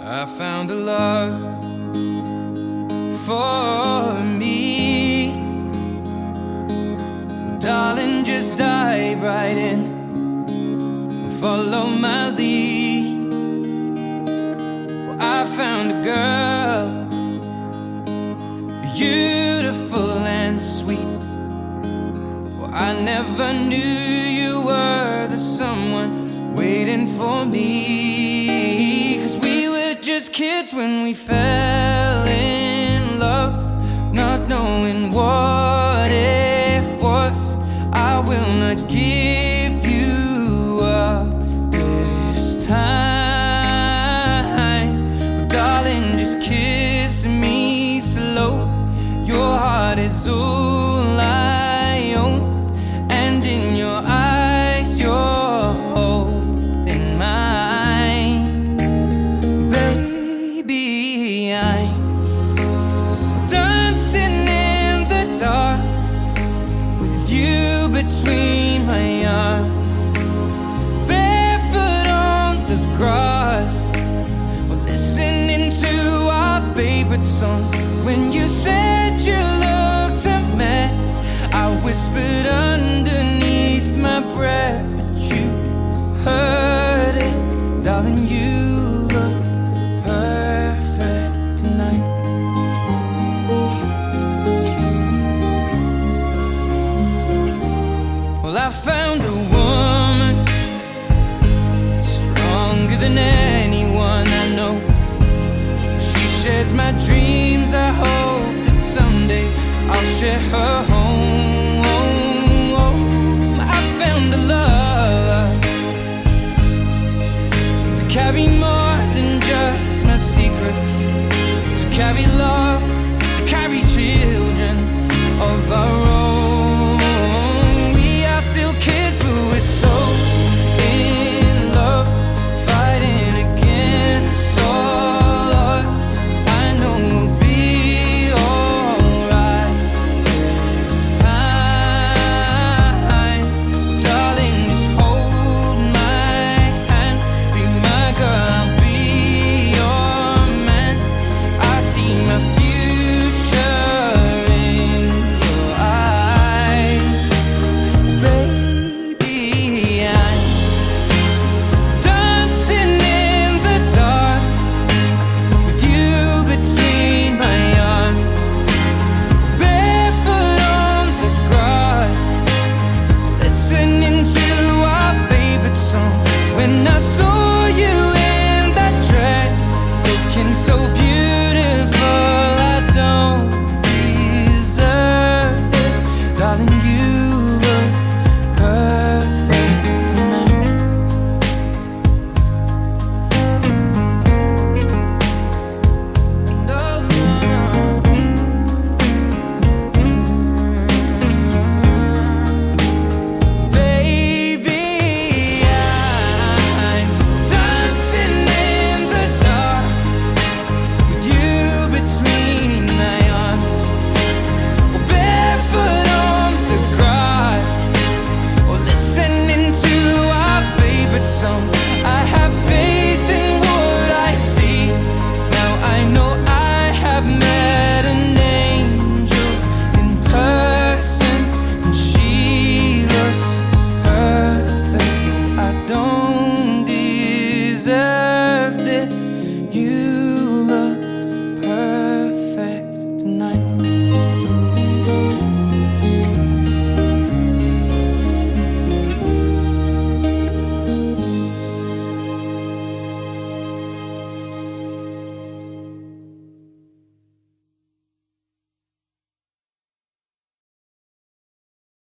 I found a love for me. Well, darling, just dive right in, follow my lead. Well, I found a girl, beautiful and sweet. Well, I never knew you were the someone waiting for me. 'Cause we were just kids when we fell in love, not knowing what it was. I will not give you up this time. But darling, just kiss me slow. Your heart is all I own, and in your eyes you're holding mine. Baby, I'm dancing in the dark with you between my arms, barefoot on the grass, we're listening to our favorite song. When you said you looked a mess, I whispered underneath my breath, but you heard it. Darling, you look perfect tonight. Well, I found a woman stronger than anyone I know. She shares my dreams. I hope that someday I'll share her home.